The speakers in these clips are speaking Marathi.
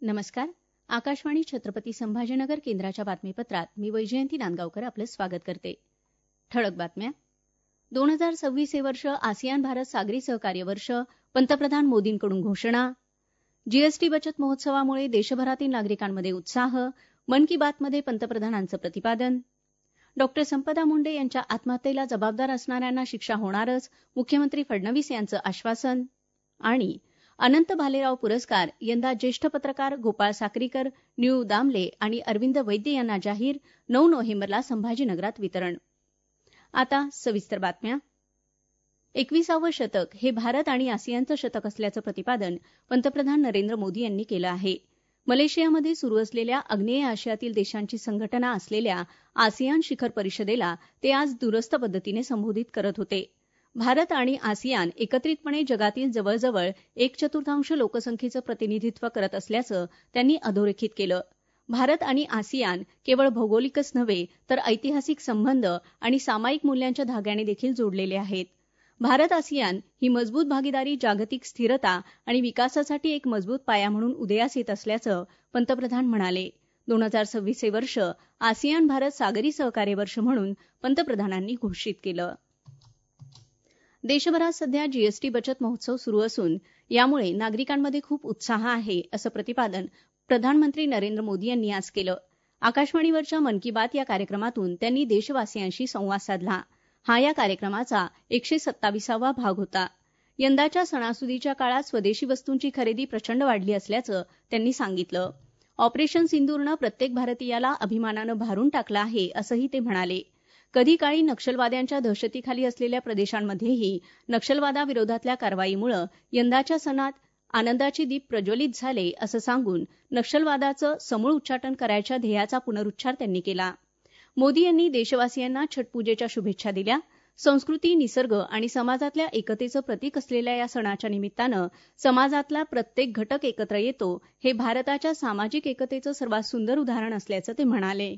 नमस्कार. आकाशवाणी छत्रपती संभाजीनगर केंद्राच्या बातमीपत्रात मी वैजयंती नांदगावकर आपलं स्वागत करते. ठळक बातम्या. 2026 हे वर्ष आसियान भारत सागरी सहकार्य वर्ष, पंतप्रधान मोदींकडून घोषणा. जीएसटी बचत महोत्सवामुळे देशभरातील नागरिकांमध्ये उत्साह, मन की बातमध्ये पंतप्रधानांचं प्रतिपादन. डॉ. संपदा मुंडे यांच्या आत्महत्येला जबाबदार असणाऱ्यांना शिक्षा होणारच, मुख्यमंत्री फडणवीस यांचं आश्वासन. आणि अनंत भालेराव पुरस्कार यंदा ज्येष्ठ पत्रकार गोपाळ साक्रीकर, निळू दामले आणि अरविंद वैद्य यांना जाहीर, 9 नोव्हेंबरला संभाजीनगरात वितरण. आता सविस्तर बातम्या. 21वं शतक हे भारत आणि आसियानचं शतक असल्याचं प्रतिपादन पंतप्रधान नरेंद्र मोदी यांनी केलं आहे. मलेशियामध्ये सुरू असलेल्या आग्नेय आशियातील देशांची संघटना असलेल्या आसियान शिखर परिषदेला ते आज दूरस्थ पद्धतीने संबोधित करत होते. भारत आणि आसियान एकत्रितपणे जगातील जवळजवळ 1/4 लोकसंख्येचं प्रतिनिधित्व करत असल्याचं त्यांनी अधोरेखित केलं. भारत आणि आसियान केवळ भौगोलिकच नव्हे तर ऐतिहासिक संबंध आणि सामायिक मूल्यांच्या धाग्याने देखील जोडलेले आहेत. भारत आसियान ही मजबूत भागीदारी जागतिक स्थिरता आणि विकासासाठी एक मजबूत पाया म्हणून उदयास येत असल्याचं पंतप्रधान म्हणाले. 2026 हे वर्ष आसियान भारत सागरी सहकार्य वर्ष म्हणून पंतप्रधानांनी घोषित केलं. देशभरात सध्या जीएसटी बचत महोत्सव सुरू असून यामुळे नागरिकांमध्ये खूप उत्साह आहे, असं प्रतिपादन प्रधानमंत्री नरेंद्र मोदी यांनी आज केलं. आकाशवाणीवरच्या मन की बात या कार्यक्रमातून त्यांनी देशवासियांशी संवाद साधला. हा या कार्यक्रमाचा 127वा भाग होता. यंदाच्या सणासुदीच्या काळात स्वदेशी वस्तूंची खरेदी प्रचंड वाढली असल्याचं त्यांनी सांगितलं. ऑपरेशन सिंदूरनं प्रत्येक भारतीयाला अभिमानानं भारून टाकलं आहे, असंही ते म्हणाले. कधी काळी नक्षलवाद्यांच्या दहशतीखाली असलेल्या प्रदेशांमध्येही नक्षलवादाविरोधातल्या कारवाईमुळे यंदाच्या सणात आनंदाचे दीप प्रज्वलित झाले, असं सांगून नक्षलवादाचं समूळ उच्चाटन करायच्या ध्येयाचा पुनरुच्चार त्यांनी केला. मोदी यांनी देशवासियांना छठपूजेच्या शुभेच्छा दिल्या. संस्कृती, निसर्ग आणि समाजातल्या एकतेचं प्रतीक असलेल्या या सणाच्या निमित्तानं समाजातला प्रत्येक घटक एकत्र येतो, हे भारताच्या सामाजिक एकतेचं सर्वात सुंदर उदाहरण असल्याचं ते म्हणाले.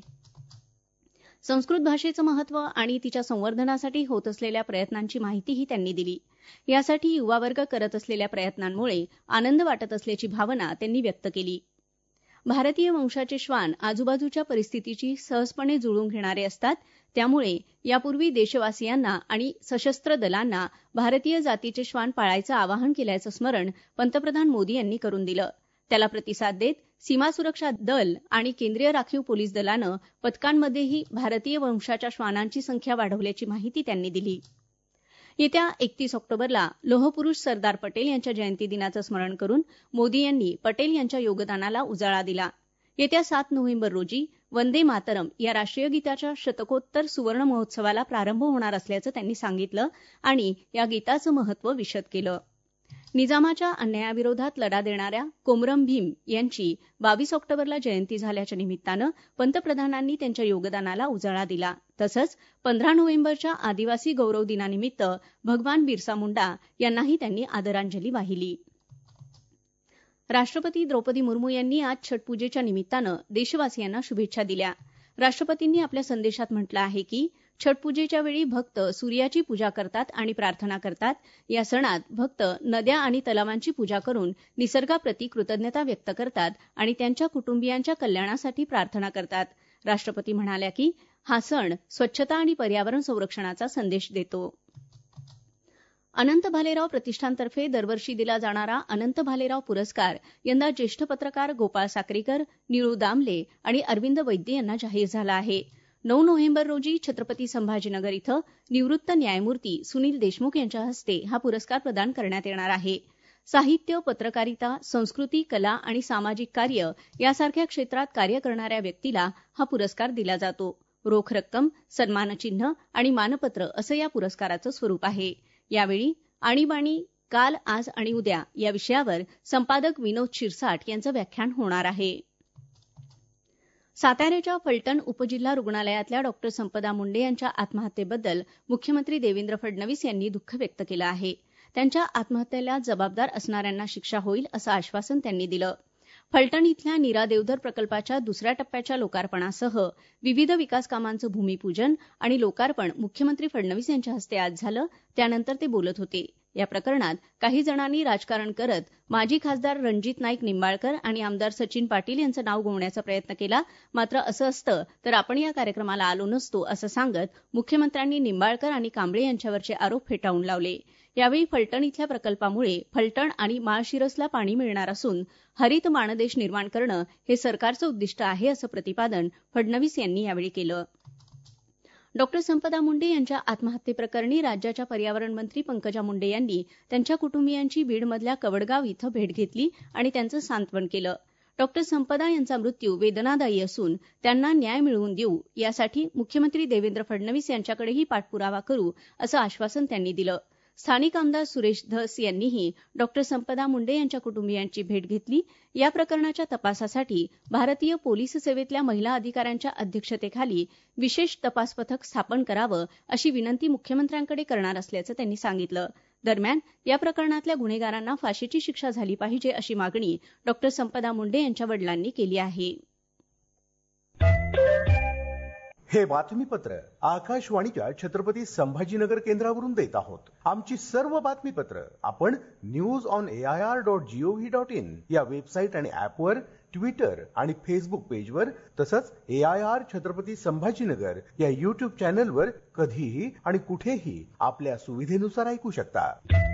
संस्कृत भाषेचं महत्त्व आणि तिच्या संवर्धनासाठी होत असलेल्या प्रयत्नांची माहितीही त्यांनी दिली. यासाठी युवावर्ग करत असलेल्या प्रयत्नांमुळे आनंद वाटत असल्याची भावना त्यांनी व्यक्त केली. भारतीय वंशाचे श्वान आजूबाजूच्या परिस्थितीची सहजपणे जुळवून घेणारे असतात. त्यामुळे यापूर्वी देशवासियांना आणि सशस्त्र दलांना भारतीय जातीचे श्वान पाळायचं आवाहन केल्याचं स्मरण पंतप्रधान मोदी यांनी करून दिलं. त्याला प्रतिसाद देत सीमा सुरक्षा दल आणि केंद्रीय राखीव पोलीस दलानं पथकांमध्येही भारतीय वंशाच्या श्वानांची संख्या वाढवल्याची माहिती त्यांनी दिली. येत्या 31 ऑक्टोबरला लोहपुरुष सरदार पटेल यांच्या जयंती दिनाचं स्मरण करून मोदी यांनी पटेल यांच्या योगदानाला उजाळा दिला. येत्या 7 नोव्हेंबर रोजी वंदे मातरम या राष्ट्रीय गीताच्या शतकोत्तर सुवर्ण महोत्सवाला प्रारंभ होणार असल्याचं त्यांनी सांगितलं आणि या गीताचं महत्त्व विशद केलं. निजामाच्या अन्यायाविरोधात लढा देणाऱ्या कोमरम भीम यांची 22 ऑक्टोबरला जयंती झाल्याच्या निमित्तानं पंतप्रधानांनी त्यांच्या योगदानाला उजाळा दिला. तसंच 15 नोव्हेंबरच्या आदिवासी गौरव दिनानिमित्त भगवान बिरसा मुंडा यांनाही त्यांनी आदरांजली वाहिली. राष्ट्रपती द्रौपदी मुर्मू यांनी आज छठपूजेच्या निमित्तानं देशवासियांना शुभेच्छा दिल्या. राष्ट्रपतींनी आपल्या संदेशात म्हटलं आहे की छठपूजेच्या वेळी भक्त सूर्याची पूजा करतात आणि प्रार्थना करतात. या सणात भक्त नद्या आणि तलावांची पूजा करून निसर्गाप्रती कृतज्ञता व्यक्त करतात आणि त्यांच्या कुटुंबियांच्या कल्याणासाठी प्रार्थना करतात. राष्ट्रपती म्हणाल्या की हा सण स्वच्छता आणि पर्यावरण संरक्षणाचा संदेश देतो. अनंत भालेराव प्रतिष्ठानतर्फे दरवर्षी दिला जाणारा अनंत भालेराव पुरस्कार यंदा ज्येष्ठ पत्रकार गोपाळ साक्रीकर, निळू दामले आणि अरविंद वैद्य यांना जाहीर झाला आहे. 9 नोव्हेंबर रोजी छत्रपती संभाजीनगर इथं निवृत्त न्यायमूर्ती सुनील देशमुख यांच्या हस्ते हा पुरस्कार प्रदान करण्यात येणार आहे. साहित्य, पत्रकारिता, संस्कृती, कला आणि सामाजिक कार्य यासारख्या क्षेत्रात कार्य करणाऱ्या व्यक्तीला हा पुरस्कार दिला जातो. रोख रक्कम, सन्मानचिन्ह आणि मानपत्र असं या पुरस्काराचं स्वरूप आहे. यावेळी आणीबाणी, काल, आज आणि उद्या या विषयावर संपादक विनोद शिरसाट यांचं व्याख्यान होणार आहे. साताऱ्याच्या फलटण उपजिल्हा रुग्णालयातल्या डॉ. संपदा मुंडे यांच्या आत्महत्येबद्दल मुख्यमंत्री देवेंद्र फडणवीस यांनी दुःख व्यक्त केलं आहे. त्यांच्या आत्महत्येला जबाबदार असणाऱ्यांना शिक्षा होईल असं आश्वासन त्यांनी दिलं. फलटण इथल्या नीरा देवधर प्रकल्पाच्या दुसऱ्या टप्प्याच्या लोकार्पणासह विविध विकास कामांचं भूमिपूजन आणि लोकार्पण मुख्यमंत्री फडणवीस यांच्या हस्ते आज झालं. त्यानंतर ते बोलत होते. या प्रकरणात काही जणांनी राजकारण करत माजी खासदार रणजित नाईक निंबाळकर आणि आमदार सचिन पाटील यांचं नाव गोवण्याचा प्रयत्न केला. मात्र असं असतं तर आपण या कार्यक्रमाला आलो नसतो असं सांगत मुख्यमंत्र्यांनी निंबाळकर आणि कांबळे यांच्यावरचे आरोप फेटाळून लावले. यावेळी फलटण इथल्या प्रकल्पामुळे फलटण आणि माळशिरसला पाणी मिळणार असून हरित माणदेश निर्माण करणं हे सरकारचं उद्दिष्ट आहे असं प्रतिपादन फडणवीस यांनी यावेळी केलं. डॉ. संपदा मुंडे यांच्या आत्महत्येप्रकरणी राज्याच्या पर्यावरण मंत्री पंकजा मुंडे यांनी त्यांच्या कुटुंबियांची बीडमधल्या कवडगाव इथं भेट घेतली आणि त्यांचं सांत्वन केलं. डॉ. संपदा यांचा मृत्यू वेदनादायी असून त्यांना न्याय मिळवून देऊ यासाठी मुख्यमंत्री देवेंद्र फडणवीस यांच्याकडेही पाठपुरावा करू असं आश्वासन त्यांनी दिलं. स्थानिक आमदार सुरेश धस यांनीही डॉ. संपदा मुंडे यांच्या कुटुंबियांची भेट घेतली. या प्रकरणाच्या तपासासाठी भारतीय पोलीस सेवेतल्या महिला अधिकाऱ्यांच्या अध्यक्षतेखाली विशेष तपास पथक स्थापन करावं अशी विनंती मुख्यमंत्र्यांकडे करणार असल्याचं त्यांनी सांगितलं. दरम्यान या प्रकरणातल्या गुन्हेगारांना फाशीची शिक्षा झाली पाहिजे अशी मागणी डॉ. संपदा मुंडे यांच्या वडिलांनी केली आहे. हे बातमीपत्र आकाशवाणीच्या छत्रपती संभाजीनगर केंद्रावरून देत आहोत. आमची सर्व बातमीपत्र आपण newsonair.gov.in या वेबसाईट आणि ऍपवर, ट्विटर आणि फेसबुक पेजवर तसंच AIR छत्रपती संभाजीनगर या युट्यूब चॅनलवर कधीही आणि कुठेही आपल्या सुविधेनुसार ऐकू शकता.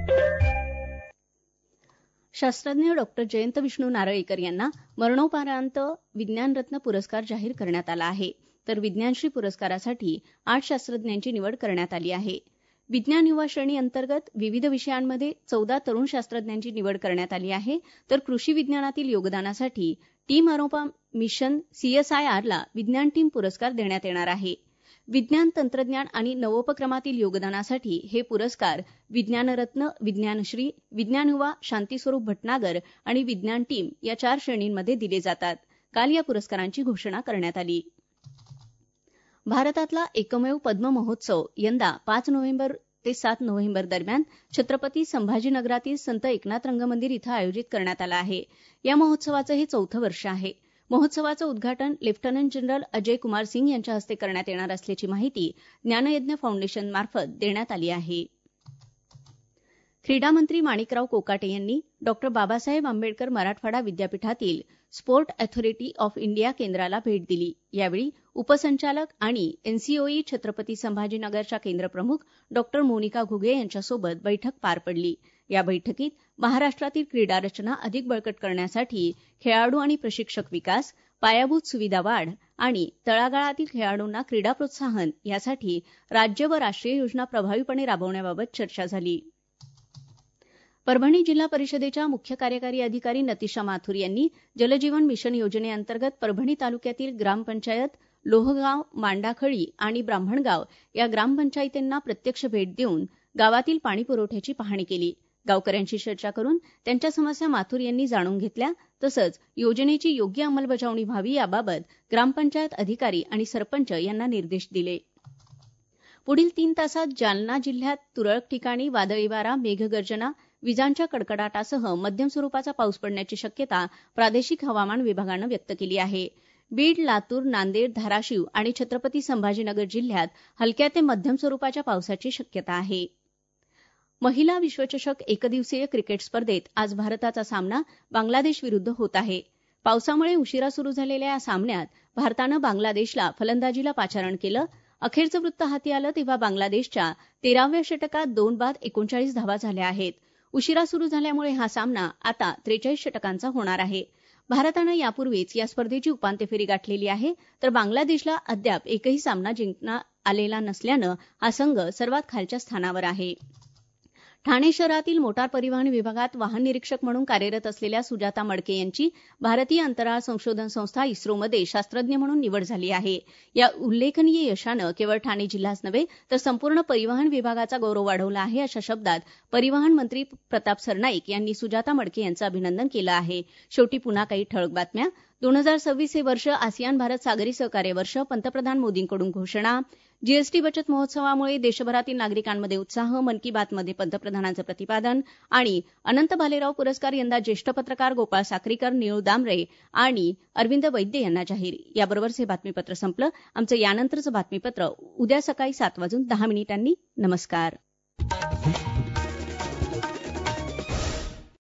शास्त्रज्ञ डॉ. जयंत विष्णू नारळीकर यांना मरणोपरांत विज्ञान रत्न पुरस्कार जाहीर करण्यात आला आहे. तर विज्ञानश्री पुरस्कारासाठी 8 शास्त्रज्ञांची निवड करण्यात आली आहे. विज्ञान युवा श्रेणी अंतर्गत विविध विषयांमध्ये 14 तरुण शास्त्रज्ञांची निवड करण्यात आली आहे. तर कृषी विज्ञानातील योगदानासाठी टीम अरोपा मिशन CSIRला विज्ञान टीम पुरस्कार देण्यात येणार आहे. विज्ञान तंत्रज्ञान आणि नवोपक्रमातील योगदानासाठी हे पुरस्कार विज्ञानरत्न, विज्ञानश्री, विज्ञान युवा, शांतीस्वरूप भटनागर आणि विज्ञान टीम या 4 श्रेणींमध्ये दिले जातात. काल या पुरस्कारांची घोषणा करण्यात आली. भारतातला एकमेव पद्म महोत्सव यंदा 5 नोव्हेंबर ते 7 नोव्हेंबर दरम्यान छत्रपती संभाजीनगरातील संत एकनाथ रंगमंदिर इथं आयोजित करण्यात आला आहे. या महोत्सवाचं हे 4थं वर्ष आहे. महोत्सवाचं उद्घाटन लेफ्टनंट जनरल अजय कुमार सिंग यांच्या हस्ते करण्यात येणार असल्याची माहिती ज्ञानयज्ञ फाउंडेशनमार्फत देण्यात आली आहे. क्रीडा मंत्री माणिकराव कोकाटे यांनी डॉ. बाबासाहेब आंबेडकर मराठवाडा विद्यापीठातील स्पोर्ट अथॉरिटी ऑफ इंडिया केंद्राला भेट दिली. यावेळी उपसंचालक आणि NCOE छत्रपती संभाजीनगरच्या केंद्रप्रमुख डॉ. मोनिका घुगे यांच्यासोबत बैठक पार पडली. या बैठकीत महाराष्ट्रातील क्रीडा रचना अधिक बळकट करण्यासाठी खेळाडू आणि प्रशिक्षक विकास, पायाभूत सुविधा वाढ आणि तळागाळातील खेळाडूंना क्रीडा प्रोत्साहन यासाठी राज्य व राष्ट्रीय योजना प्रभावीपणे राबवण्याबाबत चर्चा झाली. परभणी जिल्हा परिषदेच्या मुख्य कार्यकारी अधिकारी नतिशा माथुर यांनी जलजीवन मिशन योजनेअंतर्गत परभणी तालुक्यातील ग्रामपंचायत लोहगाव, मांडाखळी आणि ब्राह्मणगाव या ग्रामपंचायतींना प्रत्यक्ष भेट देऊन गावातील पाणी पुरवठ्याची पाहणी केली. गावकऱ्यांशी चर्चा करून त्यांच्या समस्या माथुर यांनी जाणून घेतल्या. तसंच योजनेची योग्य अंमलबजावणी व्हावी याबाबत ग्रामपंचायत अधिकारी आणि सरपंच यांना निर्देश दिले. पुढील 3 तासात जालना जिल्ह्यात तुरळक ठिकाणी वादळी वारा, मेघगर्जना, विजांच्या कडकडाटासह मध्यम स्वरूपाचा पाऊस पडण्याची शक्यता प्रादेशिक हवामान विभागानं व्यक्त केली आहे. बीड, लातूर, नांदेड, धाराशिव आणि छत्रपती संभाजीनगर जिल्ह्यात हलक्या ते मध्यम स्वरूपाच्या पावसाची शक्यता आहे. महिला विश्वचषक एकदिवसीय क्रिकेट स्पर्धेत आज भारताचा सामना बांगलादेश विरुद्ध होत आहे. पावसामुळे उशिरा सुरू झालेल्या या सामन्यात भारतानं बांगलादेशला फलंदाजीला पाचारण केलं. अखेरचं वृत्त हाती आलं तेव्हा बांगलादेशच्या 13व्या षटकात 2 बाद 39 धावा झाल्या आहेत. उशिरा सुरू झाल्यामुळे हा सामना आता 43 षटकांचा होणार आहे. भारतानं यापूर्वीच या स्पर्धेची उपांत्य फेरी गाठलेली आहे. तर बांगलादेशला अद्याप एकही सामना जिंकता आलेला नसल्यानं हा संघ सर्वात खालच्या स्थानावर आहे. ठाणे शहरातील मोटार परिवहन विभागात वाहन निरीक्षक म्हणून कार्यरत असलेल्या सुजाता मडके यांची भारतीय अंतराळ संशोधन संस्था इस्रोमध्ये शास्त्रज्ञ म्हणून निवड झाली आहे. या उल्लेखनीय यशानं केवळ ठाणे जिल्हाच नव्हे तर संपूर्ण परिवहन विभागाचा गौरव वाढवला आहे, अशा शब्दात परिवहन मंत्री प्रताप सरनाईक यांनी सुजाता मडके यांचं अभिनंदन केलं आहे. शेवटी पुन्हा काही ठळक बातम्या. 2026 हे वर्ष आसियान भारत सागरी सहकार्य वर्ष, पंतप्रधान मोदींकडून घोषणा. जीएसटी बचत महोत्सवामुळे देशभरातील नागरिकांमध्ये उत्साह, मन की बातमध्ये पंतप्रधानांचं प्रतिपादन. आणि अनंत भालेराव पुरस्कार यंदा ज्येष्ठ पत्रकार गोपाळ साक्रीकर, निळू दामरे आणि अरविंद वैद्य यांना जाहीर. याबरोबरच हे बातमीपत्र संपलं. आमचं यानंतरचं बातमीपत्र उद्या सकाळी 7:10 नमस्कार.